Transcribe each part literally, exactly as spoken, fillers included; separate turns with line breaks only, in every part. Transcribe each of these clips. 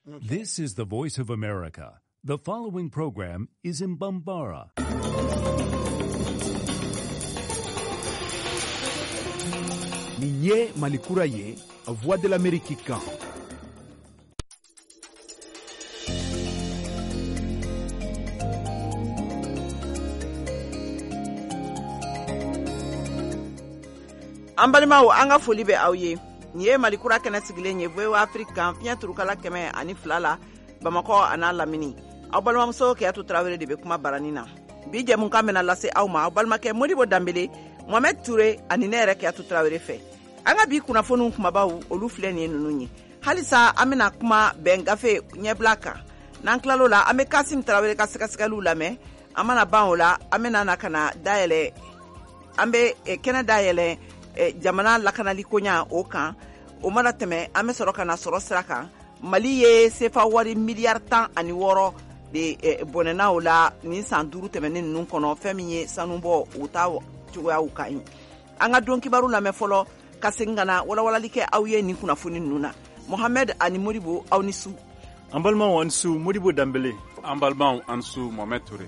Okay.
This is the Voice of America. The following program is in Bambara.
Ninye Malikura ye, Voix de l'Amérique kan.
An balimaw an ka foli bɛ aw ye. Nin ye Malikura kɛnɛ sigilen ye V O A Afrique kan fiɲɛ turukala kɛmɛ ani fila la Bamakɔ a n'a lamini. Aw balimamuso Keyatu Tarawele de bɛ kuma barani na. Bi jɛmukan bɛna lase aw ma aw balimakɛ Modibo Danbele, Mohamed Ture ani ne yɛrɛ Keyatu Tarawele fɛ. An ka bi kunnafoniw kumabaw olu filɛ nin ye ninnu ye. Halisa an bɛna kuma bɛn gafe ɲɛbila kan. N'an tilal'o la an bɛ Kasim Tarawele ka sɛgɛsɛgɛliw lamɛn. An mana ban o la an bɛna na ka na dayɛlɛ an bɛ kɛnɛ dayɛlɛ jamana lakanali koɲa o kan. O mana tɛmɛ an bɛ sɔrɔ ka na sɔrɔ sira kan. Mali ye sefa wari miliyari tan ani wɔɔrɔ de bɔnɛna o la nin san duuru tɛmɛnen ninnu kɔnɔ fɛn min ye sanubɔ o ta cogoyaw kan ɲi. An ka don kibaru lamɛn fɔlɔ ka segin ka na walawalali kɛ aw ye nin kunnafoni ninnu na. Mohamed ani Modibo aw ni su.
An balimaw an su Modibo Danbele.
An balimaw an su Mohamed Ture.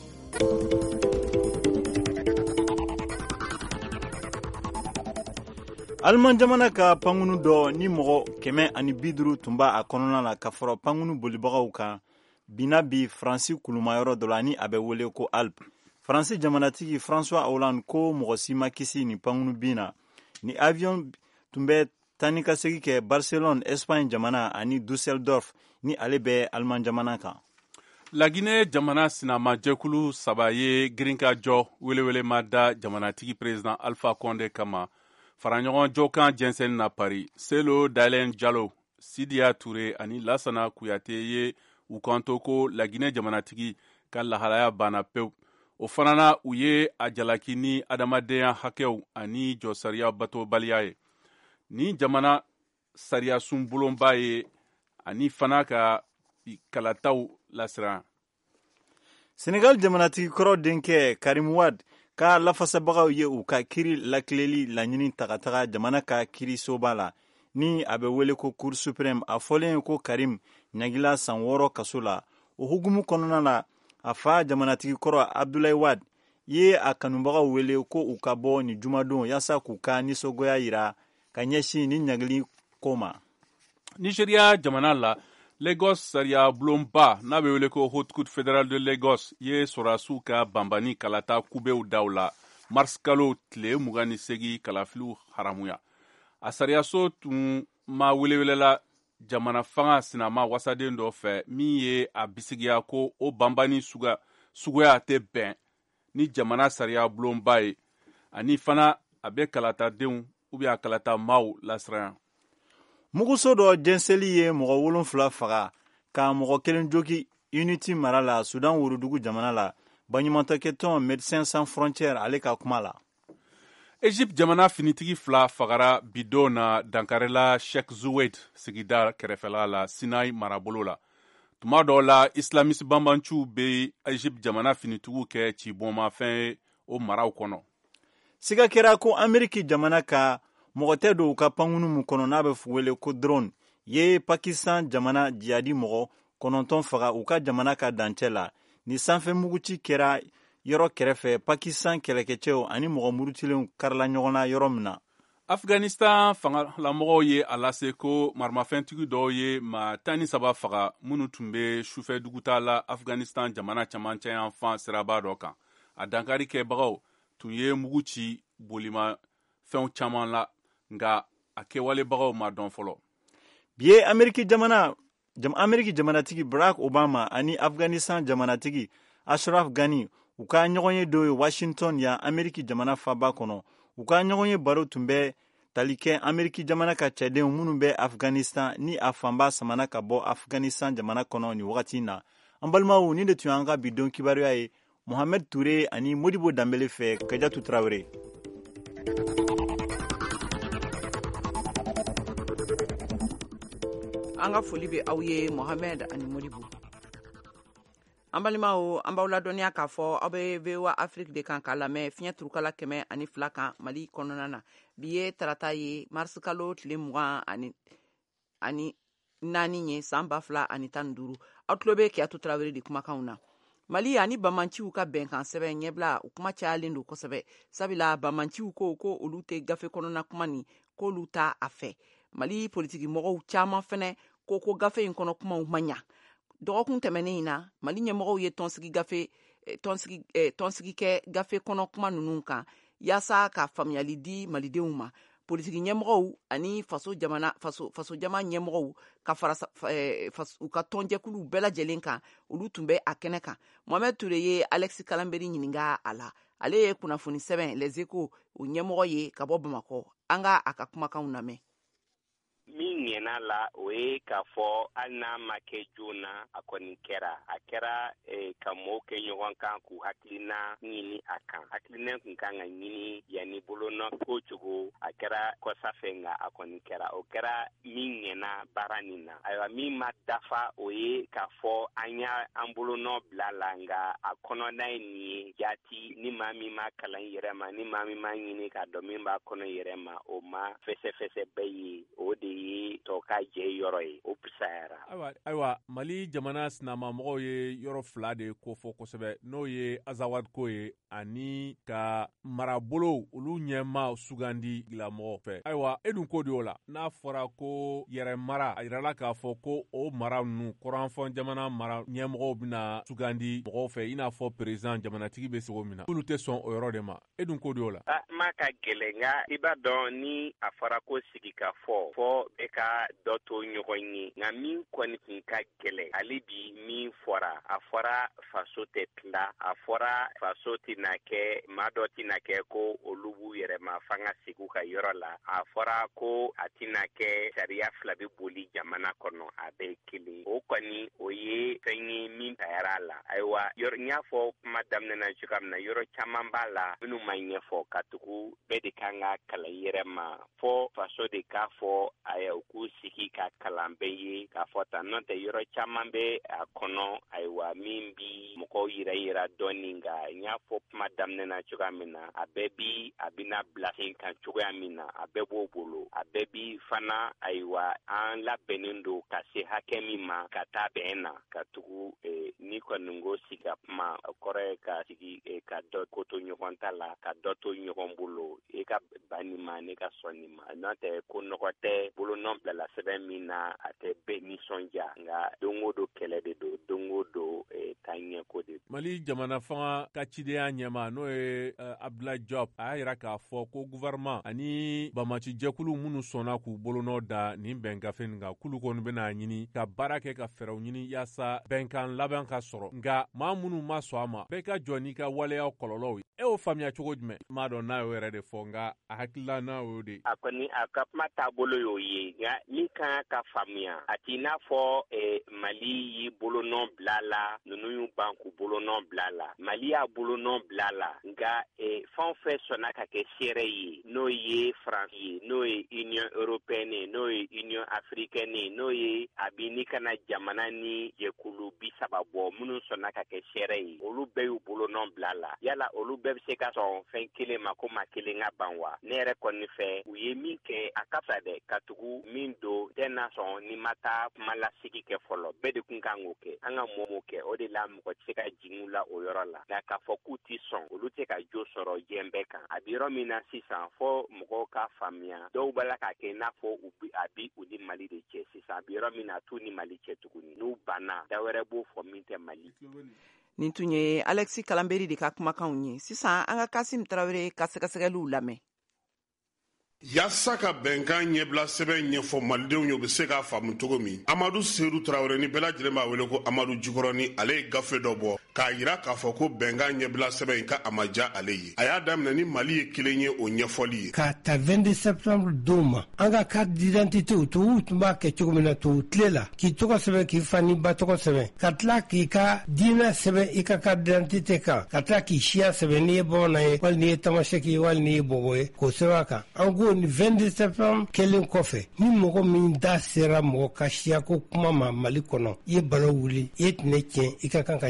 Alman jamana ka pangunu dɔ ni mɔgɔ kɛmɛ ani bi duuru tun b'a a kɔnɔna la ka fɔrɔ pangunu bolibagaw kan bina bi Faransi kulumayɔrɔ dɔ la ni a bɛ wele ko Alpes. Faransi jamanatigi François Hollande ko mɔgɔ si ma kisi ni pangunu bin na. Ni avion tun bɛ tani ka segi kɛ Barcelone, Espagne jamana ani Dusseldorf ni ale bɛ Alman jamana kan.
Laginɛ jamana sinamajɛkulu saba ye girinkajɔ welewele ma da jamanatigi président Alpha Condé kama. Faraɲɔgɔn jɔkan jɛnsɛnni na Paris, Selo Dalen Jalo, Sidiya Ture ani Lasana Kuyate ye u kanto ko Laginɛ jamanatigi ka lahalaya banna pewu. O fana na u ye a jalaki ni adamadenya hakɛw ani jɔ sariya batobaliya ye. Ni jamana sariya sunbolonba ye ani fana ka kalataw lasiran.
Senegal jamanatigi kɔrɔ denkɛ Karim Wade ka lafasabagaw ye u ka kiri lakileli laɲini tagataga jamana ka kiri soba la ni a bɛ wele ko Cour suprême a fɔlen ye ko Karim ɲagila san wɔɔrɔ kaso la. O hukumu kɔnɔna la a fa jamanatigi kɔrɔ Abdoulaye Wade ye a kanubagaw wele ko u ka bɔ ni jumadon yasa k'u ka nisɔngoya yira ka ɲɛsin ni ɲagili ko ma.
Nigeria jamana la Lagos sariya bulonba n'a bɛ wele ko Haute Cour fédérale de Lagos ye sɔrɔdasiw ka banbani kalata kubew daw la mars kalo tile mugan ni segin kalafiliw haramuya. A sariyaso tun ma welewelela jamana fanga sinama wasaden dɔ fɛ min ye a bisigiya ko o banbani suga suguya tɛ bɛn ni jamana sariya bulonba ye ani fana a bɛ kalatadenw ou bien a kalata maaw lasiran.
Muguso dɔ jɛnsɛli ye mɔgɔ wolonfila faga ka mɔgɔ kelen jogi Unity mara la Sudan worodugu jamana la. Baɲumankɛtɔn Médecins Sans Frontières ale ka kuma la.
Egypte jamana finitigi fila fagara bidon na dankarela Sheikh Zayed sigida kɛrɛfɛla la Sinai marabolo la. Tuma dɔw la islamiste banbanciw bɛ Egypte jamana finitigiw kɛ cibɔnmafɛn o maraw kɔnɔ.
Siga kɛra ko Ameriki jamana ka mɔgɔ tɛ don u ka pankunu mun kɔnɔ n'a bɛ wele ko drone ye Pakistan jamana jihadi mɔgɔ kɔnɔntɔn faga u ka jamana ka dancɛ la. Ni sanfɛ muguci kɛra yɔrɔ kɛrɛfɛ Pakistan kɛlɛkɛcɛw ani mɔgɔ murutilenw karila ɲɔgɔn na yɔrɔ min na.
Afghanistan fangalamɔgɔw ye a lase ko marimafɛntigi dɔw ye maa tan ni saba faga minnu tun bɛ sufɛ duguta la Afghanistan jamana camancɛ yan fan siraba dɔ kan. A dankari kɛbagaw tun ye mugu ci bolimafɛnw caman la nka a kɛwalebagaw ma dɔn fɔlɔ.
Bi ye Ameriki jamana jam Ameriki jamanatigi Barack Obama ani Afghanistan jamanatigi Ashraf Ghani u ka ɲɔgɔn ye dɔ ye Washington yan Ameriki jamana faba kɔnɔ. U ka ɲɔgɔn ye baro tun bɛ tali kɛ Ameriki jamana ka cɛdenw minnu bɛ Afghanistan ni a fanba samana ka bɔ Afghanistan jamana kɔnɔ ni wagati na. An balimaw ni de tun y'an ka bidon kibaruya ye. Mohamed Ture ani Modibo Danbele fɛ Kajatu Tarawele.
An ka foli bɛ aw ye Mohamed ani Modibo. An balimaw an b'aw ladɔnniya k'a fɔ aw bɛ V O A Afrique de kan k'a lamɛn fiɲɛ turukala kɛmɛ ani fila kan Mali kɔnɔna na. Bi ye tarata ye mars kalo tile mugan ani ani naani ye san ba fila ani tan ni duuru aw tulo bɛ Keyatu Tarawele de kumakanw na. Mali ani bamanciw ka bɛnkan sɛbɛn ɲɛbila u kuma cayalen don kosɛbɛ sabula bamanciw ko ko olu tɛ gafe kɔnɔna kuma ni k'olu ta a fɛ. Mali politiki mɔgɔw caman fɛnɛ ko ko gafe in kɔnɔ kumaw ma ɲa. Dɔgɔkun tɛmɛnen in na Mali ɲɛmɔgɔw ye tɔnsigi gafe tɔnsigi eh, tɔnsigi kɛ gafe kɔnɔ kuma ninnu kan yaasa ka faamuyali di malidenw ma. Politiki ɲɛmɔgɔw ani faso jamana faso faso jama ɲɛmɔgɔw ka fara eh, u ka tɔnjɛkuluw bɛɛ lajɛlen kan olu tun bɛ a kɛnɛ kan. Mohamed Ture ye Alex Kalanberi ɲininka a la. Ale ye kunnafoni sɛbɛn Les Echos o ɲɛmɔgɔ ye ka bɔ Bamakɔ. An ka a ka kumakanw lamɛn.
Min ɲɛna la o ye k'a fɔ hali n'a ma kɛ joona a kɔni kɛra a kɛra eh, ka mɔɔw kɛ ɲɔgɔn kan k'u hakilina ɲini a kan hakilina kun kan ka ɲini yanni bolonɔ ko cogo a kɛra kɔsafɛ nka a kɔni kɛra o kɛra min ɲɛna baara nin na ayiwa min ma dafa o ye k'a fɔ an y'a an bolonɔ bila la nka a kɔnɔna ye nin ye jati ni maa min ma kalan yɛrɛ ma ni maa min ma ɲini k'a dɔn min b'a kɔnɔ yɛrɛ ma o ma fɛsɛfɛsɛ bɛɛ ye o de ye tɔ ka jɛ yɔrɔ ye o pisayara.
Ayiwa, ayiwa Mali jamana sinama mɔgɔw ye yɔrɔ fila de ko fɔ kosɛbɛ n'o ye Azawad ko ye ani ka marabolo olu ɲɛma sugandi gilamɔgɔ fɛ. Ayiwa e dun ko de o la n'a fɔra ko yɛrɛ mara a yirala k'a fɔ ko o mara ninnu kɔrɔnfɔ jamana mara ɲɛmɔgɔw bɛna sugandi mɔgɔw fɛ i n'a fɔ perezan jamanatigi bɛ sogo min na olu tɛ sɔn o yɔrɔ de ma e dun ko de o la.
A ma ka gɛlɛn nka i b'a dɔn ni a fɔra ko sigi ka fɔ fɔ bɛ ka dɔ to ɲɔgɔn ye nka min kɔni kun ka gɛlɛn ale bi min fɔra a fɔra faso tɛ tila a fɔra faso tɛna kɛ maa dɔ tɛna kɛ ko olu b'u yɛrɛ ma fanga sigi ka yɔrɔ la a fɔra ko a tɛna kɛ sariya fila bɛ boli jamana kɔnɔ a bɛɛ kelen o kɔni o ye fɛn ye min tayara la ayiwa yɔrɔ n y'a fɔ kuma daminɛ na cogoya min na yɔrɔ caman b'a la minnu ma ɲɛfɔ ka tugu bɛɛ de kan ka kalan yɛrɛ ma fɔ faso de k'a fɔ a ye u k'u sigi ka kalan bɛɛ ye k'a fɔ tan n'o tɛ yɔrɔ caman bɛ a kɔnɔ ayiwa min bi mɔgɔw yira yira dɔɔnin nka n y'a fɔ kuma daminɛ na cogoya min na a bɛɛ bi a bɛna bila sen kan cogoya min na a bɛɛ b'o bolo a bɛɛ bi fana ayiwa an labɛnnen don ka se hakɛ min ma ka taa bɛn na ka tugu eh, ni kɔni ko sigi ka kuma o kɔrɔ ye ka sigi eh, ka dɔ ko to ɲɔgɔn ta la ka dɔ to ɲɔgɔn bolo e ka ban nin ma ne ka sɔn nin ma n'o tɛ ko nɔgɔ tɛ bolonɔ bilala sɛbɛn min na a tɛ bɛɛ nisɔndiya nka don o don kɛlɛ de don don o don eh, taɲɛko de don.
Mali jamana fanga ka cidenya ɲɛma n'o ye uh, Abdoulaye Diop a y'a yira k'a fɔ ko gouvernement ani bamaci jɛkulu minnu sɔnna k'u bolonɔ da nin bɛn gafe nin kan k'olu kɔni bɛna ɲini ka baara kɛ ka fɛɛrɛw ɲini yaasa bɛnkan labɛn ka sɔrɔ nka maa minnu ma sɔn a ma bɛɛ ka jɔ n'i ka waleyaw kɔlɔlɔw ye e y'o faamuya cogo jumɛn m'a dɔn n'a y'o yɛrɛ de fɔ nka a hakilila n'a y'o de.
A kɔni a ka kuma taabolo y'o ye nka min kan ka faamuya a t'i n'a fɔ eh, Mali y'i bolonɔ bila la ninnu y'u ban k'u bolonɔ bila la Mali y'a bolonɔ bila la nka eh, fɛn o fɛn sɔnna ka kɛ seɛrɛ ye n'o ye Faransi ye n'o ye Union Européenne ye n'o ye Union Africaine ye n'o ye a bi ni kana jamana ni jɛkulu bi saba bɔ minnu sɔnna ka kɛ seɛrɛ ye olu bɛɛ y'u bolonɔ bila la yala olu bɛɛ bɛ se ka sɔn fɛn kelen ma ko maa kelen ka ban wa ne yɛrɛ kɔni fɛ u ye min kɛ a ka fisa dɛ ka tugu min don tɛ na sɔn ni ma taa kuma lasigi kɛ fɔlɔ bɛɛ de kun kan k'o kɛ an ka mɔmɔw kɛ o de la mɔgɔ tɛ se ka jigin u la o yɔrɔ la nka k'a fɔ k'u ti sɔn olu tɛ ka jo sɔrɔ diɲɛ bɛɛ kan a bi yɔrɔ min na sisan fɔ mɔgɔw ka faamuya dɔw b'a la k'a kɛ i n'a fɔ a bi u ni Mali de cɛ sisan a bi yɔrɔ min na a t'u ni Mali cɛ tuguni n'u banna da wɛrɛ b'o fɔ min tɛ Mali.
Nin tun ye Alexis Kalanberi de ka kumakanw ye sisan an ka Kasim Tarawele ka sɛgɛsɛgɛliw lamɛn.
Yasa ka bɛnkan ɲɛbila sɛbɛn ɲɛfɔ malidenw ye u bɛ se k'a faamu cogo min Amadu Seydou Tarawele ni bɛɛ lajɛlen b'a wele ko Amadu Jikɔrɔni ale ye gafe dɔ bɔ k'a yira k'a fɔ ko bɛnkan ɲɛbila sɛbɛn in ka a ma diya ale ye a y'a daminɛ ni Mali ye kelen ye o ɲɛfɔli ye
k'a ta vingt-deux septembre don ma an ka carte d'identité o tubabuw tun b'a kɛ cogo min na tubabu tile la k'i tɔgɔ sɛbɛn k'i fa ni ba tɔgɔ sɛbɛn ka tila k'i ka diinɛ sɛbɛn i ka carte d'identité kan ka tila k'i siya sɛbɛn n'i ye bamanan ye wali n'i ye tamasɛki ye wali n'i ye bɔbɔ ye k'o sɛbɛn a kan an ko ni vingt-deux septembre kelen kɔfɛ ni mɔgɔ min da sera mɔgɔ ka siyako kuma ma Mali kɔnɔ i ye balo wuli i ye tɛnɛ tiɲɛ i ka kan ka ɲangi i ye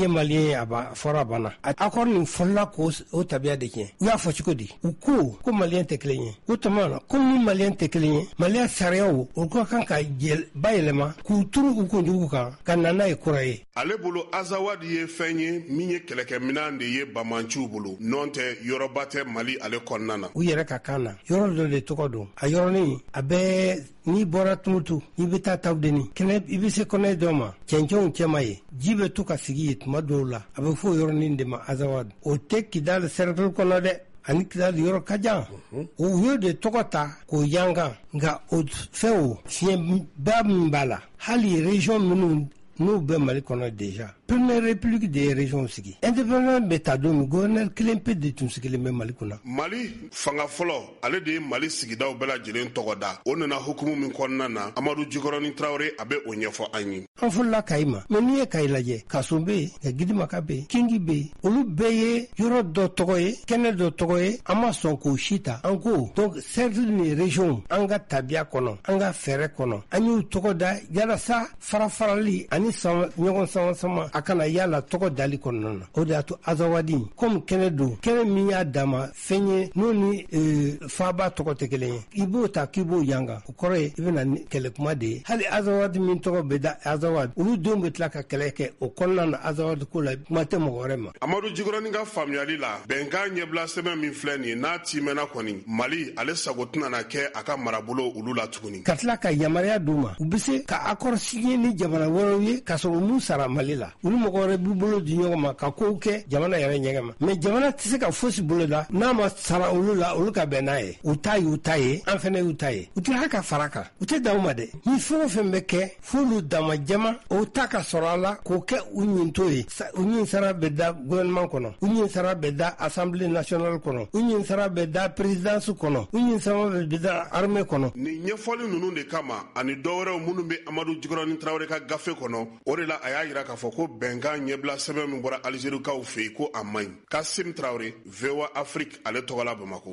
malien aba fora bana accord nin folla ko o tabiya de kɛ u y'a fɔ cogo di u ko ko malien tɛ kelen ye o tuma na ko ni malien tɛ kelen ye malien sariyaw o ka kan ka bayɛlɛma k'u turu u kunjugu kan ka na n'a ye kura ye.
ale bolo azawadi ye fɛn ye min ye kɛlɛkɛminan de ye bamanciw bolo nɔn tɛ yɔrɔba tɛ mali ale kɔnɔna na. u yɛrɛ ka kan na yɔrɔ dɔ de tɔgɔ don a yɔrɔnin a bɛɛ n'i bɔra tumutu i bɛ taa taw deni kɛnɛ i bɛ se kɔnɛ dɔ ma cɛncɛnw cɛma ye ji bɛ to ka sigi ye tuma dɔw la a bɛ fɔ o yɔrɔnin de ma azawadi o tɛ kidali sɛrɛtɛli kɔnɔ dɛ ani kidali yɔrɔ ka jan o y'o de tɔgɔ ta k'o yankan nka o fɛn o fiɲɛba min b'a la hali région minnu n'u bɛ mali kɔnɔ déjà première république de région sigi indépendant bɛ ta don min gouverneur kelen pe de tun sigilen bɛ mali kunna. mali fanga fɔlɔ ale de ye mali sigidaw bɛɛ lajɛlen tɔgɔ da o nana hukumu min kɔnɔna na amadu jikɔrɔni tarawele a bɛ o ɲɛfɔ an ye. an fɔlɔla kayi ma mɛ n'i ye kayi lajɛ kaso bɛ yen ka gidimaka bɛ yen kingi bɛ yen olu bɛɛ ye yɔrɔ dɔ tɔgɔ ye kɛnɛ dɔ tɔgɔ ye an ma sɔn k'o si ta an ko donc cercle ni région an ka tabiya kɔnɔ an ka fɛɛrɛ kɔnɔ an y'u tɔgɔ da yalasa farafarali ani ɲɔgɔn sama sama a kana yala tɔgɔ dali kɔnɔna na o de y'a to azawadi komi kɛnɛ don kɛnɛ min y'a dama fɛn ye n'o ni faaba tɔgɔ tɛ kelen ye i b'o ta k'i b'o yanga o kɔrɔ ye i bɛna ni kɛlɛ kuma de ye hali azawadi min tɔgɔ bɛ da azawadi olu denw bɛ tila ka kɛlɛ kɛ o kɔnɔna na azawadi ko la kuma tɛ mɔgɔ wɛrɛ ma. amadu jikɔrɔni ka faamuyali la bɛnkan ɲɛbila sɛbɛn min filɛ nin ye n'a timɛna kɔni mali ale sago tɛna kɛ a ka marabolo olu la tuguni ka tila ka yamaruya d'u ma u bɛ se ka accord signer ni jamana wɛrɛw ye ka sɔrɔ mun sara mali la olu mɔgɔ wɛrɛ b'u bolo di ɲɔgɔn ma ka kow kɛ jamana yɛrɛ ɲɛgɛn ma mɛ jamana tɛ se ka fosi bolo da n'a ma sara olu la olu ka bɛn n'a ye u ta y'u ta ye an fɛnɛ y'u ta ye u tila ka fara kan u tɛ dan u ma dɛ ni fɛn o fɛn bɛ kɛ f'olu dama jama o ta ka sɔrɔ a la k'o kɛ u ɲinto ye u ɲin sara bɛ da gouvernement kɔnɔ u ɲin sara bɛ da assemblée nationale kɔnɔ u ɲin sara bɛ da présidence kɔnɔ u ɲin sara bɛ da armée kɔnɔ. nin ɲɛfɔli ninnu de kama ani dɔwɛrɛw minnu bɛ amadu jikɔrɔni tarawele ka gafe kɔnɔ o de la a y'a yira k'a fɔ ko bɛnkan ɲɛbila sɛbɛn min bɔra alizerikaw fɛ yen ko a man ɲi. kasim tarawele V O A Afrique ale tɔgɔla bamako.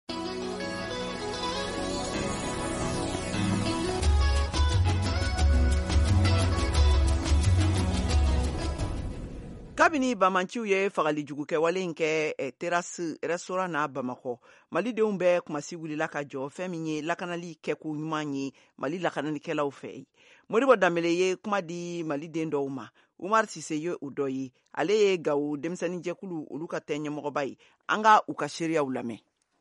kabini bamanciw ye fagalijugu kɛwale in kɛ eh, terasi restaurant na bamakɔ malidenw bɛɛ kumasi wulila ka jɔ fɛn min ye lakanali kɛko ɲuman ye mali lakanalikɛlaw fɛ moribo danbele ye kuma di maliden dɔw ma umar sise ye o dɔ ye ale ye gawo denmisɛnnin jɛkulu olu ka tɛ ɲɛmɔgɔba ye an ka u ka seereyaw lamɛn.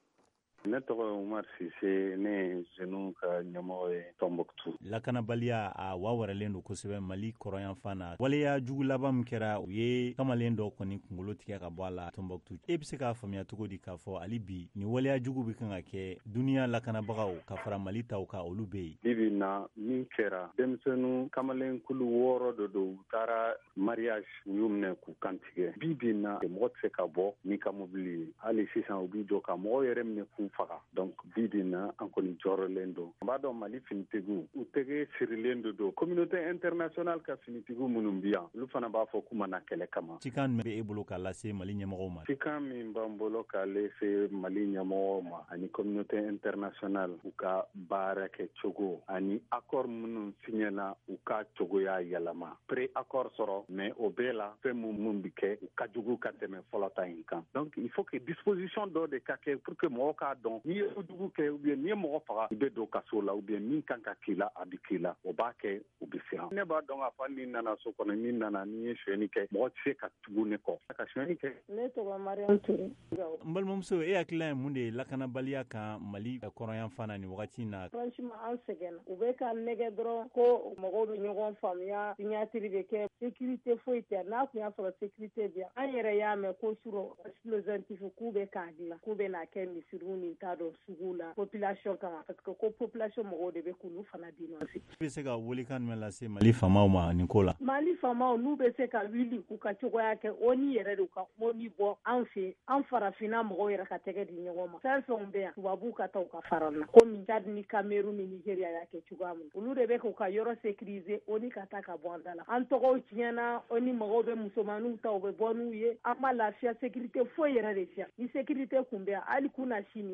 ne tɔgɔ ye Umar Sise ne ye jeunes ka ɲɛmɔgɔ ye Tombouctou.
lakanabaliya a wawaralen don kosɛbɛ mali kɔrɔyanfan na waleya jugu laban min kɛra u ye kamalen dɔ kɔni kunkolo tigɛ ka bɔ a la Tombouctou. e bɛ se k'a faamuya cogo di k'a fɔ hali bi ni waleya jugu bɛ kan ka kɛ duniya lakanabagaw ka fara mali taw ka olu bɛ yen.
bibi na min kɛra denmisɛnninw kamalen kulu wɔɔrɔ dɔ don u taara mariage u y'u minɛ k'u kantigɛ bibi na mɔgɔ tɛ se ka bɔ n'i ka mobili ye hali sisan u b'i jɔ ka mɔgɔ yɛrɛ minɛ k'u faga donc bibi na an kɔni jɔrɔlen don an b'a dɔn mali finitigiw u tɛgɛ sirilen de don communauté internationale ka finitigiw minnu bi yan olu fana b'a fɔ k'u mana kɛlɛ kama.
cikan min bɛ e bolo k'a lase mali ɲɛmɔgɔw ma.
cikan min b'an bolo k'a lase mali ɲɛmɔgɔw ma ani communauté internationale u ka baara kɛ cogo ani accord minnu signena u ka cogoya yɛlɛma pré accord sɔrɔ mais o bɛɛ la fɛn min mun bi kɛ u ka jugu ka tɛmɛ fɔlɔ ta in kan donc il faut que disposition dɔ de ka kɛ pour que mɔgɔw k'a dɔn n'i ye jugu kɛ ou bien n'i ye mɔgɔ faga i bɛ don kaso la ou bien min kan ka k'i la a bi k'i la o b'a kɛ u bɛ siran. ne b'a dɔn k'a fɔ n'i nana so kɔnɔ n'i nana n'i ye sonyɛni kɛ mɔgɔ tɛ se ka tugu ne kɔ ka sonyɛni kɛ.
ne tɔgɔ Mariam Ture.
n balimamuso e hakilila ye mun de ye lakanabaliya kan mali kɔrɔyanfan na nin wagati in na.
franchement an sɛgɛnna u bɛ ka nɛgɛ dɔrɔn ko mɔgɔw bɛ ɲɔgɔn faamuya signatiri bɛ kɛ sécurité foyi tɛ n'a tun y'a sɔrɔ sécurité bɛ yan an yɛrɛ y'a mɛn ko sur explosif k'u bɛ k'a dilan k'u bɛ n'a kɛ misiriw ni t'a dɔn sugu la population kama parce que ko population mɔgɔw de bɛ k'olu fana dénoncer.
bɛ se ka welekan jumɛn lase mali faamaw ma nin ko la.
mali faamaw n'u bɛ se ka wuli k'u ka cogoya kɛ o ni yɛrɛ de ka mɔni bɔ an fɛ an farafinna mɔgɔw yɛrɛ ka tɛgɛ di ɲɔgɔn ma fɛn fɛnw bɛ yan tubabuw ka taa u ka fara na komi Tchad ni Cameroun ni Nigeria y'a kɛ cogoya min olu de bɛ k'u ka yɔrɔ sécuriser o ni ka taa ka bɔ an da la an tɔgɔw tiɲɛna o ni mɔgɔw bɛ musomaninw ta u bɛ bɔ n'u ye an ma lafiya sécurité foyi yɛrɛ de fiya ni sécurité kun bɛ yan hali kunna sini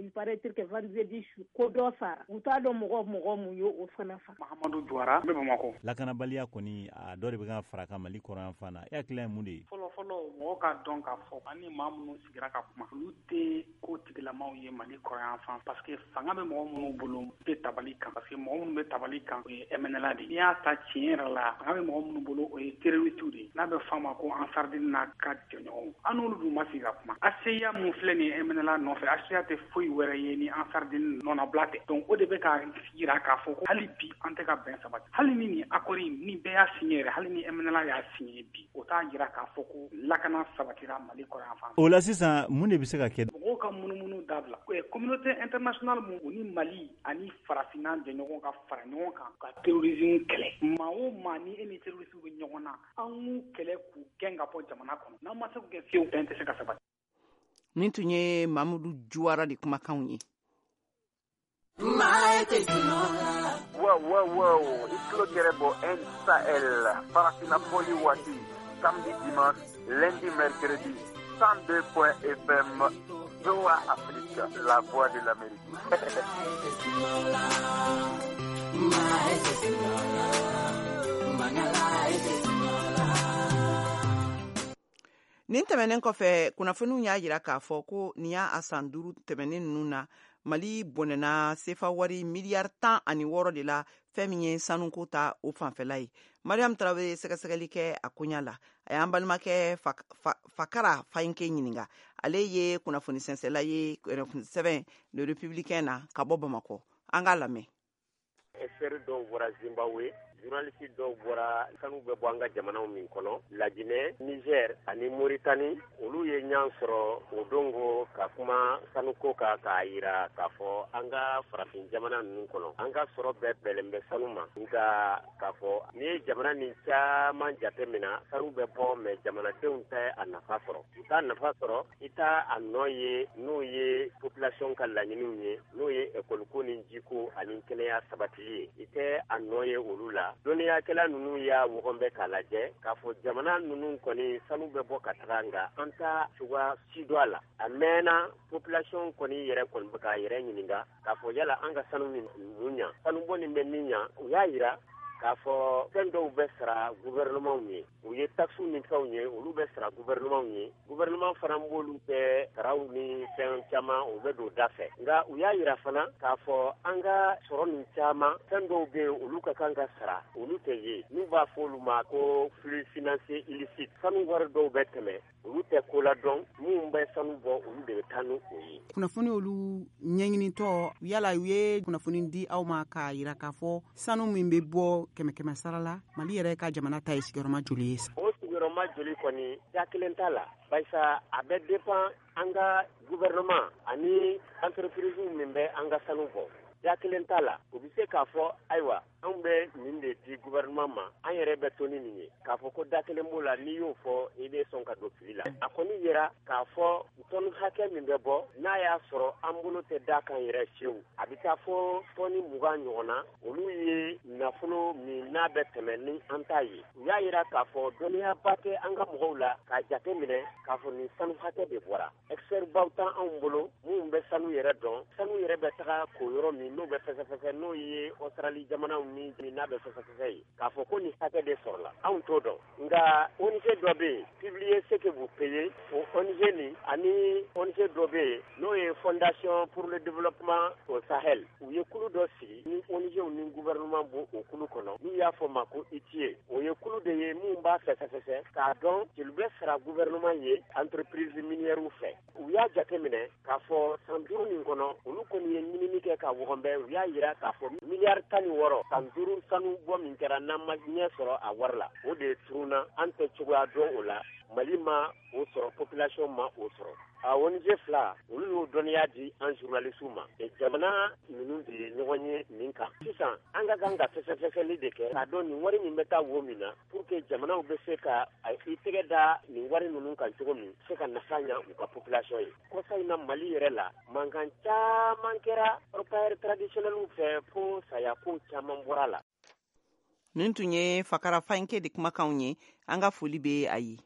il paraît que vendredi su ko dɔ sara u t'a dɔn mɔgɔ mɔgɔ mun ye o fana fa.
Mahamadu Duwara bɛ Bamako.
Lakanabaliya kɔni a dɔ de bɛ ka fara kan Mali kɔrɔ yan fan na e hakili ye mun de ye?
Fɔlɔ fɔlɔ mɔgɔ ka dɔn k'a fɔ ani maa minnu sigira ka kuma olu tɛ ko tigilamaw ye Mali kɔrɔ yan fan parce que fanga bɛ mɔgɔ minnu bolo tɛ tabali kan parce que mɔgɔ minnu bɛ tabali kan o ye M N L A de ye. N'i y'a ta tiɲɛ yɛrɛ la fanga bɛ mɔgɔ minnu bolo o ye terroriste de ye n'a bɛ f'a ma ko Ansardine n'a ka jɛɲɔgɔnw an n'olu dun ma sigi ka kuma. A C I A mun filɛ nin ye M N L A nɔfɛ A C I A tɛ foyi wɛrɛ ye ni Ansardine nɔnabila tɛ donc o de bɛ ka yira k'a fɔ ko hali bi an tɛ ka bɛn sabati hali ni nin accord ni bɛɛ y'a signé yɛrɛ hali ni M N L A y'a signé bi o t'a yira k'a fɔ ko lakana sabatira Mali kɔrɔ yan fan.
O la sisan mun de bɛ se ka kɛ?
Mɔgɔw ka munumunu dabila communauté internationale mun ni Mali ani farafinna jɛɲɔgɔn ka fara ɲɔgɔn kan ka terrorisme kɛlɛ maa o maa ni e ni terroriste bɛ ɲɔgɔn na an k'u kɛlɛ k'u gɛn ka bɔ jamana kɔnɔ n'an ma se k'u kɛ fiyewu bɛn tɛ se ka sabati.
Nin tun ye Mamadou Juwara de kumakanw ye.
Wow, wow, wow, Islo Gerebo N Sahel, Parafina Poli Wati, samedi, dimanche, lundi, mercredi, cent deux point F M, Joa Afrique, la voix de l'Amérique.
Nin tɛmɛnen kɔfɛ kunnafoniw y'a jira k'a fɔ ko nin y'a a san duuru tɛmɛnen ninnu na Mali bɔnɛna sefa wari miliyari tan ani wɔɔrɔ de la fɛn min ye sanuko ta o fanfɛla ye. Mariam Tarawele sɛgɛsɛgɛli kɛ a koɲa la a y'an balimakɛ Fakara Fayinke ɲininka ale ye kunnafoni sɛnsɛla ye sɛbɛn Le Républicain na ka bɔ Bamakɔ an k'a lamɛn.
Expert dɔw bɔra Zimbabwe, journaliste dɔw bɔra sanu bɛ bɔ an ka jamanaw min kɔnɔ, Laginɛ, Niger ani Mauritanie, olu ye ɲan sɔrɔ o don ko ka kuma sanuko kan k'a yira k'a fɔ an ka farafin jamana ninnu kɔnɔ an ka sɔrɔ bɛɛ bɛlɛn bɛ sanu ma nka k'a fɔ n'i ye jamana nin caman jate minna sanu bɛ bɔ mɛ jamanadenw tɛ a nafa sɔrɔ i t'a nafa sɔrɔ i t'a a nɔ ye n'o ye population ka laɲiniw ye n'o ye école ni jiko ani kɛnɛya sabatili ye i tɛ a nɔ ye olu la dɔnniyakɛla ninnu y'a wɔgɔn bɛ k'a lajɛ k'a fɔ jamana ninnu kɔni sanu bɛ bɔ ka taga nka an t'a cogoya si dɔ a la a mɛnna population kɔni yɛrɛ kɔni bɛ k'a yɛrɛ ɲininka k'a fɔ yala an ka sanu min ɲa sanubɔ nin bɛ min ɲa u y'a yira k'a fɔ fɛn dɔw bɛ sara gouvernement ye u ye taxes ni fɛnw ye olu bɛ sara gouvernement ye gouvernement fana b'olu kɛ saraw ni fɛn caman u bɛ don da fɛ nka u y'a yira fana k'a fɔ an ka sɔrɔ nin caman fɛn dɔw bɛ yen olu ka kan ka sara olu tɛ ye n'u b'a fɔ olu ma ko flux financier illicite sanu wari dɔw bɛ tɛmɛ olu tɛ ko la dɔn minnu bɛ sanu bɔ olu de bɛ taa n'o ye.
Kunnafoni olu ɲɛɲinitɔ yala u ye kunnafoni di aw ma k'a yira k'a fɔ sanu min bɛ bɔ kɛmɛ kɛmɛ sara la Mali yɛrɛ ka jamana ta ye sigiyɔrɔma joli ye?
O sigiyɔrɔma joli kɔni da kelen t'a la barisa a bɛ dépend an ka gouvernement ani entreprise min bɛ an ka sanu bɔ da kelen t'a la u bɛ se k'a fɔ ayiwa anw bɛ nin de di gouvernement ma an yɛrɛ bɛ to ni nin ye k'a fɔ ko da kelen b'o la n'i y'o fɔ i bɛ sɔn ka don fili la a kɔni yera k'a fɔ tɔni hakɛ min bɛ bɔ n'a y'a sɔrɔ an bolo tɛ da kan yɛrɛ sewu a bɛ taa fɔ tɔni mugan ɲɔgɔn na olu ye nafolo min n'a bɛ tɛmɛ ni an t'a ye u y'a yira k'a fɔ dɔnniyaba tɛ an ka mɔgɔw la k'a jate minɛ k'a fɔ nin sanu hakɛ de bɔra expert baw t'an anw bolo minnu bɛ sanu yɛrɛ dɔn sanu yɛrɛ bɛ taga ko yɔrɔ min n'o bɛ fɛsɛfɛsɛ n'o ye Australie jamanaw ni n'a bɛ fɛsɛfɛsɛ ye k'a fɔ ko nin hakɛ de sɔrɔla anw t'o dɔn nka O N G dɔ bɛ yen publier ce que vous payez o O N G nin ani O N G dɔ bɛ yen n'o ye Fondation pour le développement au Sahel u ye kulu dɔ sigi ni O N G ni gouvernement b'o o kulu kɔnɔ n'u y'a fɔ ma ko I T I E o ye kulu de ye min b'a fɛsɛfɛsɛ k'a dɔn jeli bɛ sara gouvernement ye entreprise minière fɛ u y'a jate minɛ k'a fɔ san duuru nin kɔnɔ olu kɔni ye ɲinini kɛ ka wɔgɔnbɛ u y'a yira k'a fɔ miliyari tan ni wɔɔrɔ san duuru sanu bɔ min kɛra n'an ma ɲɛ sɔrɔ a wari la o de turuna an tɛ cogoya dɔn o la Mali ma o sɔrɔ population ma o sɔrɔ a O N G fila olu y'o dɔnniya di an journaliste ma jamana ninnu de ye ɲɔgɔn ye nin kan sisan an ka kan ka fɛsɛfɛsɛli de kɛ k'a dɔn nin wari min bɛ taa wo min na pour que jamanaw bɛ se ka i tɛgɛ da nin wari ninnu kan cogo min se ka nafa ɲa u ka population ye kɔsa in na Mali yɛrɛ la mankan caman kɛra repère traditionnel fɛ fo saya ko caman bɔra la.
Nin tun ye Fakara Fayinke de kumakanw ye an ka foli bɛ a ye.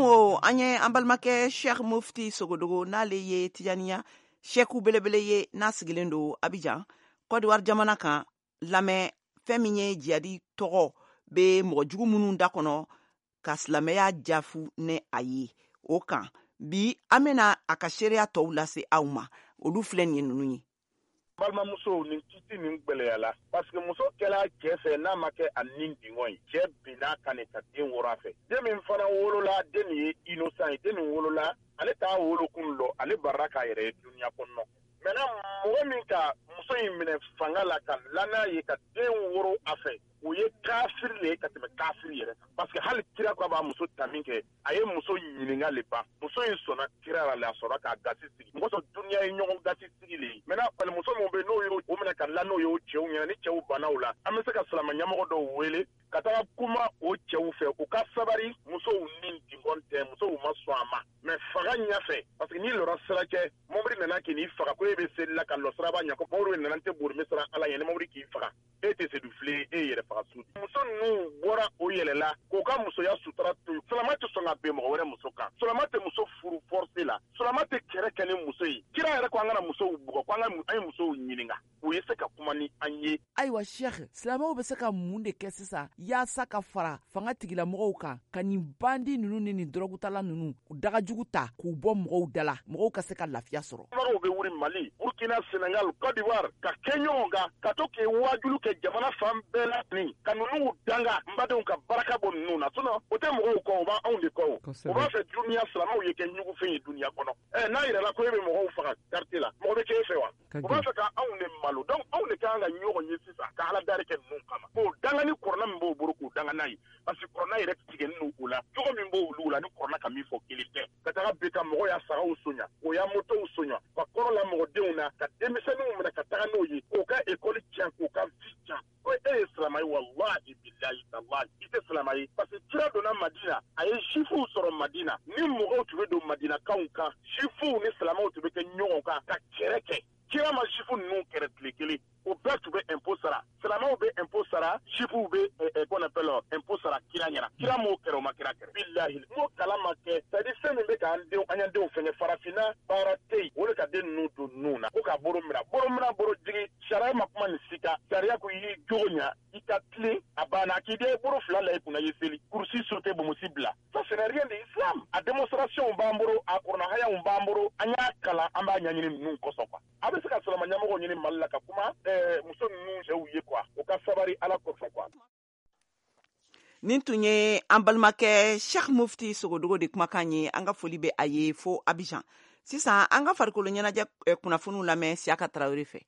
o an ye an balimakɛ Sheikh Mufti Sogodogo n'ale ye Tijaniya Sheikhu belebele ye n'a sigilen do Abidjan Côte d'Ivoire jamana kan lamɛn fɛn min ye jihadi tɔgɔ be mɔgɔ jugu minnu da kɔnɔ ka silamɛya jafu ne a ye o kan bi an bena a ka seereya tɔw lase aw ma olu filɛ nin ye ninnu ye
balimamuso nin kiti nin gwɛlɛyala parce que muso kɛla cɛ fɛ n'a ma kɛ a nin dingɔ ye cɛ binna ka ne ka den woro a fɛ den min fana wolola den nin ye innocent ye den min wolola ale t'a wolokun lɔ ale barra k'a yɛrɛ ye duniya kɔnɔ maintenant mɔgɔ min ka muso in minɛ fanga la ka lana ye ka den woro a fɛ o ye kafiri le ka tɛmɛ kafiri yɛrɛ parce que hali kira ko b'a muso ta min kɛ a ye muso ɲininka le ban muso in sɔnna kira la a sɔrɔ k'a gasi sigi mɔgɔ sɔrɔ duniya ye ɲɔgɔn gasi sigi le ye maintenant balimuso min bɛ n'o ye o minɛ ka la n'o ye o cɛw ɲɛna ni cɛw banna o la an bɛ se ka silamɛ ɲɛmɔgɔ dɔw wele ka taga kuma o cɛw fɛ u ka sabari musow ni dingɔn tɛ musow ma sɔn a ma mais faga ɲɛfɛ parce que ni lɔra sira kɛ mɔbili nana k'i ni faga ko e bɛ seli la ka lɔ siraba ɲɛ ko mɔbili nana tɛ bori min sara ala ɲɛ ni mɔbili k'i faga e tɛ se du file e yɛrɛ faga su muso ninnu bɔra o yɛlɛla k'o ka musoya sutura to sulama tɛ sɔn ka bɛn mɔgɔ wɛrɛ muso kan sulama tɛ muso furu forcé la sulama tɛ kɛrɛ kɛ ni muso ye kira yɛrɛ ko an kana musow bugɔ ko an ka an ye musow ɲininka o ye se ka kuma ni an ye
ayiwa Sheikh silamɛw bɛ se ka mun de kɛ sisan yaasa ka fara fanga tigilamɔgɔw kan ka nin bandi ninnu ni nin dɔrɔgutala ninnu u dagajugu ta k'u bɔ mɔgɔw da la mɔgɔw ka se ka lafiya sɔrɔ
mɔgɔw bɛ wuri Mali Burkina Senegal Côte d'Ivoire ka kɛ ɲɔgɔn kan ka to k'i wajulu kɛ jamana fan bɛɛ la nin ka ninnu danga n badenw ka baraka bɔ ninnu na sinon o tɛ mɔgɔw kɔ o b'a anw de kɔ o b'a fɛ duniya silamɛw ye kɛ ɲugufɛn ye duniya kɔnɔ ɛ n'a yɛrɛ la ko e bɛ mɔgɔw faga quartier la mɔgɔ bɛ kɛ e fɛ wa o b'a fɛ ka anw de malo donc anw de kan ka ɲɔgɔn ye sisan ka ala dari kɛ ninnu kama o danga ni kɔrɔna min b'o bolo k'o danga n'a ye parce que kɔrɔna yɛrɛ tigɛlen don o la cogo min b'o olu la ni kɔrɔna ka min fɔ kelen tɛ ka taga bi ka mɔgɔw y'a sagaw soɲa o y'a motow soɲa ka kɔrɔla mɔgɔdenw na ka denmisɛnninw minɛ ka taga n'o ye k'o ka ekɔli tiɲɛ k'o ka vi tiɲɛ ko e ye silamɛ ye wallahi billahi tallahi i tɛ silamɛ ye parce que kira donna Madina a ye sifuw sɔrɔ Madina ni mɔgɔw tun bɛ don Madinakaw kan sifuw ni silamɛw tun bɛ kɛ ɲɔgɔn kan ka kɛrɛ kɛ kira ma sifu ninnu kɛrɛ tile kelen o bɛɛ tun bɛ impôt sara silamɛw bɛ impôt sara sifuw bɛ qu'on appelle impôt sara kira ɲɛna kira m'o kɛrɛ o ma kira kɛrɛ billahi n'o kalan ma kɛ c'est à dire fɛn min bɛ k'an denw an y'an denw fɛngɛ farafinna baara tɛ yen o de ka den ninnu don nun na ko ka boro minɛ boro minɛ boro jigi sariya ma kuma nin si kan sariya ko i y'i jogo ɲa i ka tilen a banna k'i den boro fila la i kunna i ye seli kurusi sauté bomosi bila ça ce n'est rien de islam a démonstration b'an bolo a kuranahaya b'an bolo an y'a kalan an b'a ɲɛɲini ninnu kɔsɔn quoi a bɛ se ka silamɛ ɲɛmɔgɔw ɲini Mali la ka kuma muso ninnu cɛw ye quoi o ka sabari ala kɔfɛ quoi
nin tun ye an balimakɛ Sheikh Mufti Sogodogo de kumakan ye an ka foli bɛ a ye fo Abidjan sisan an ka farikolo ɲɛnajɛ kunnafoniw lamɛn Siaka Tarawele fɛ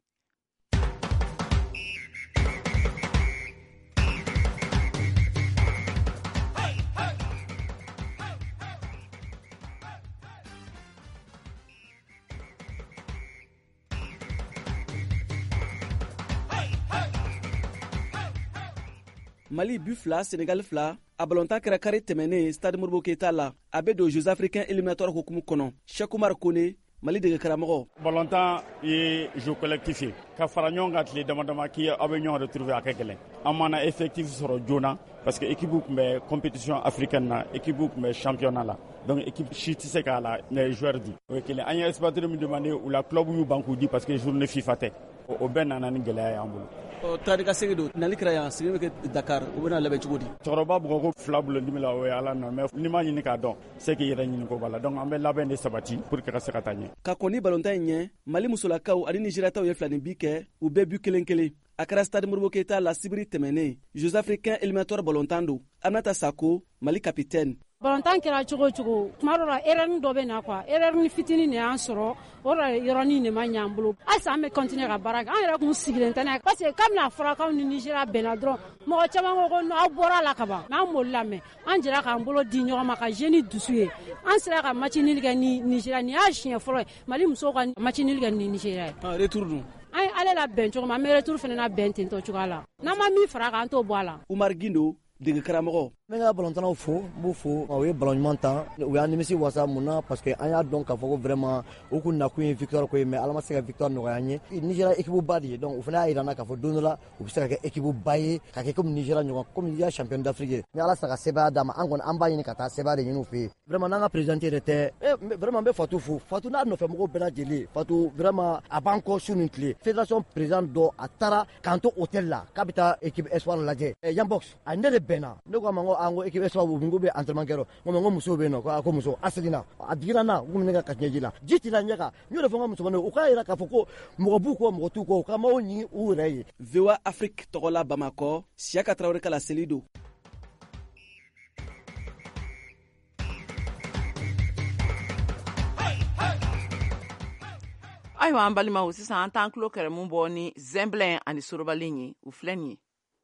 Mali bu fila Senegal fila a balontan kɛra kari tɛmɛnen Stade Modibo Keita la a bɛ don Jeux africains éliminatoires hukumu kɔnɔ Cheikh Oumar Kone Mali dege karamɔgɔ
balontan ye jeu collectif ye ka fara ɲɔgɔn kan tile dama dama k'i aw bɛ ɲɔgɔn retrouver a ka gɛlɛn an mana effectif sɔrɔ joona parce que équipe tun bɛ compétition africaine na équipe tun bɛ championnat la donc équipe si tɛ se k'a la les joueurs di o ye kelen an ye expatrié min demandé u la club y'u ban k'u di parce que journée FIFA tɛ o bɛɛ nana ni gɛlɛya ye an bolo
tari ka segin don nali kɛra yan segin bɛ kɛ Dakar u bɛna labɛn cogo di
cɛkɔrɔba bugɔ ko fila bolo dimi la o ye ala nɔ mais n'i ma ɲini k'a dɔn c'est que yɛrɛ ɲini ko b'a la donc an bɛ labɛn de sabati pour que ka se ka taa ɲɛ
ka kɔn ni balontan in ɲɛ Mali musolakaw ani Nigériyataw ye filani bi kɛ u bɛɛ bu kelen kelen a kɛra Stade Modibo Keita la sibiri tɛmɛnen Jeux africains éliminatoires balontan don Aminata Sako Mali capitaine
balontan kɛra cogo cogo tuma dɔ la erreur dɔ bɛ na quoi erreur ni fitinin de y'an sɔrɔ o de yɔrɔnin de ma ɲɛ an bolo halisa an bɛ continuer ka baara kɛ an yɛrɛ kun sigilen tɛ n'a ye parce que kabini a fɔra k'aw ni Nigéria bɛnna dɔrɔn mɔgɔ caman ko ko aw bɔra la ka ban mais an m'olu lamɛn an jɛra k'an bolo di ɲɔgɔn ma ka jeune dusu ye an sera ka match nul kɛ ni Nigéria nin y'a siɲɛ fɔlɔ ye Mali musow ka match nul kɛ ni Nigéria ye
retour dun
an ye ale la bɛn cogo min an bɛ retour fana na bɛn ten tɔ cogoya la n'an ma min fara kan an t'o bɔ a la
Umar Gindo dege karamɔgɔ
Menga balontana fo bu fo o ye ballonnement tan o ya nimisi wasa muna parce que an ya don ka fo vraiment o kun na ku victoire ko mais alama se ka victoire no gagné Nigeria équipe badi donc o fana ira na ka fo donola o bi se ka équipe baye ka ke comme Nigeria nyo comme ya champion d'Afrique mais ala sa ka seba dama an gon an ba yin ka ta seba de yin fe vraiment na nga présidenter était vraiment be fatu fo fatu na no fe mo bela jeli fatu vraiment abanko sunin clé fédération président do atara kanto hôtel la capita équipe espoir la je yambox andele bena ne ko mango ango équipe espoir bu ngube entraînement kero ngo ngo muso be no ko ko muso aslina adira na ngum nga katnyejila jitila nyaka nyole fonga muso no ukaira ka foko mo bu ko mo tu ko ka mo nyi u rei
Vewa Afrique togola Bamako Siaka Traoré kala Selido.
ayiwa an balimaw sisan an t'an tulo kɛrɛ mun bɔ ni zɛnbilɛn ani sorobalen ye u filɛ nin ye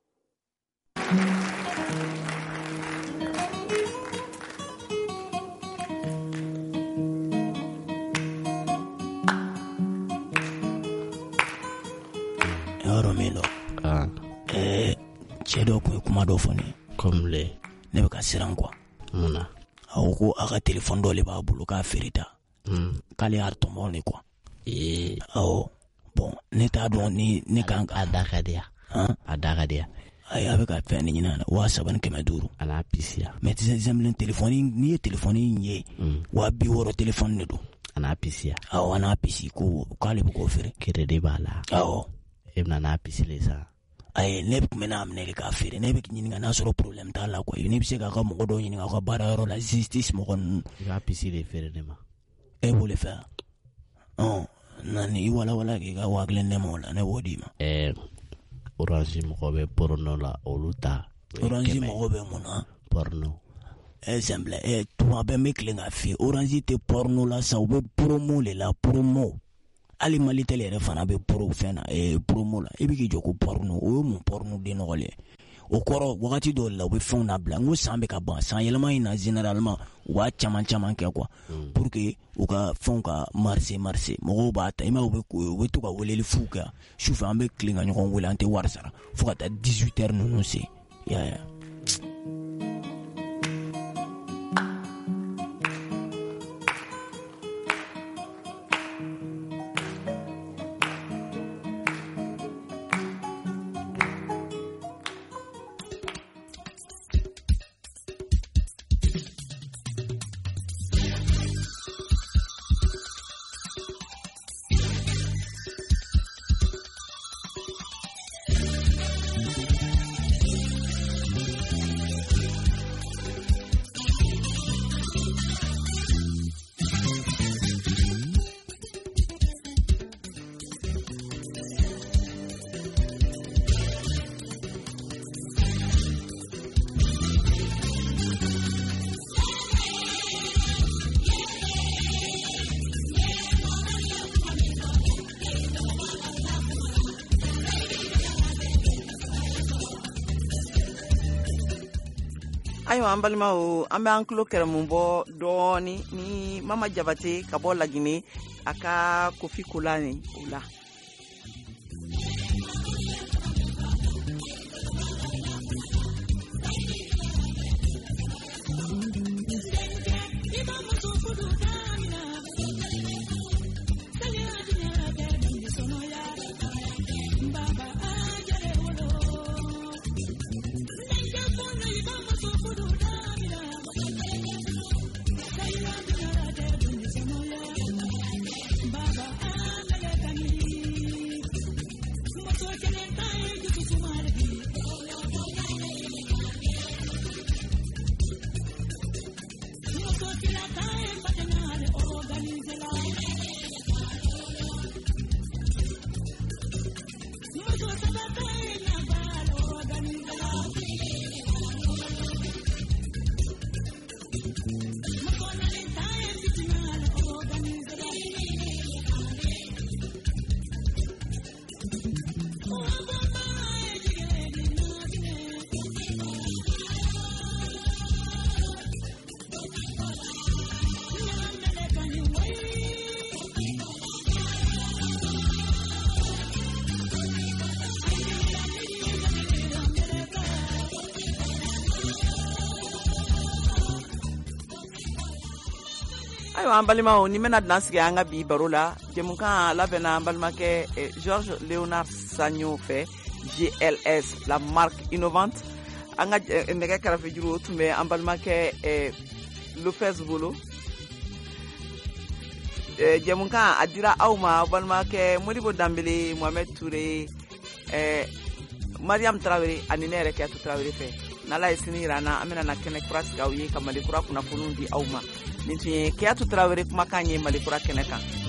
yɔrɔ min dɔ ɛɛ cɛ dɔ tun ye kuma dɔ fɔ ne comme le ne bɛ ka siran quoi mun na a ko ko a ka téléphone dɔ le b'a bolo k'a feere ta k'ale y'a tɔmɔ ne quoi ee awɔ bon ne t'a dɔn ni ne kan ka a da ka di yan a da ka di yan ayi a bɛ ka fɛn ne ɲini na waa saba ni kɛmɛ duuru a n'a pisiya mais ti zɛnbilen téléphone n'i ye téléphone in ye waa bi wɔɔrɔ téléphone de don a n'a pisiya awɔ a n'a pisi ko k'ale bɛ k'o feere crédit b'a la awɔ e bɛna n'a pisilen sa ayi ne tun bɛ n'a minɛ de k'a feere ne bɛ ɲininka n'a sɔrɔ problème t'a la quoi ne bɛ se k'a ka mɔgɔ dɔw ɲininka aw ka baara yɔrɔ la justice mɔgɔ ninnu i b'a pisi de feere ne ma e b'o de fɛ ɔn nani i walawala k'i ka waa kelen nɛma o la ne b'o d'i ma ɛɛ orange mɔgɔ bɛ porno la olu ta orange mɔgɔ bɛ mun na porno ɛ zɛnbilɛ ɛ tuma bɛɛ n bɛ tilen k'a f'i ye orange tɛ porno la sa u bɛ promo de la promo hali malitel yɛrɛ fana bɛ pro fɛn na ɛɛ promo la i bɛ k'i jɔ ko porno o ye mun porno den nɔgɔlen o kɔrɔ wagati dɔw la u bɛ fɛnw labila n ko san bɛ ka ban san yɛlɛma in na généralement u b'a caman caman kɛ quoi pour que u ka fɛnw ka marché marché mɔgɔw b'a ta i ma u bɛ u bɛ to ka weleli fu kɛ sufɛ an bɛ tilen ka ɲɔgɔn wele an tɛ wari sara fo ka taa dix-huit heures ninnu se y'a ye.
ayiwa an balimaw an bɛ an tulo kɛrɛ mun bɔ dɔɔni ni mama jabate ka bɔ lagine a ka kofi kola ni o la
Baba,
ayiwa an balimaw ni bena dilan sigi an ka bi baro la jɛmukan labɛnna an balimakɛ eh, Georges Léonard Sagno fɛ G L S la marque innovante an ka eh, nɛgɛ kɛrɛfɛ juru o tun bɛ an balimakɛ eh, Lopez bolo eh, jɛmukan a dira aw ma balimakɛ Modibo Dambele Mohamed Touré eh, Mariam Traoré ani ne yɛrɛ Kiyatu Traoré fɛ n'Ala ye sini yira an na an bena na kɛnɛ kura sigi aw ye ka Mali kura kunnafoniw di aw ma nin tun ye Kiyatu Traoré kumakan ye Mali kura kɛnɛ kan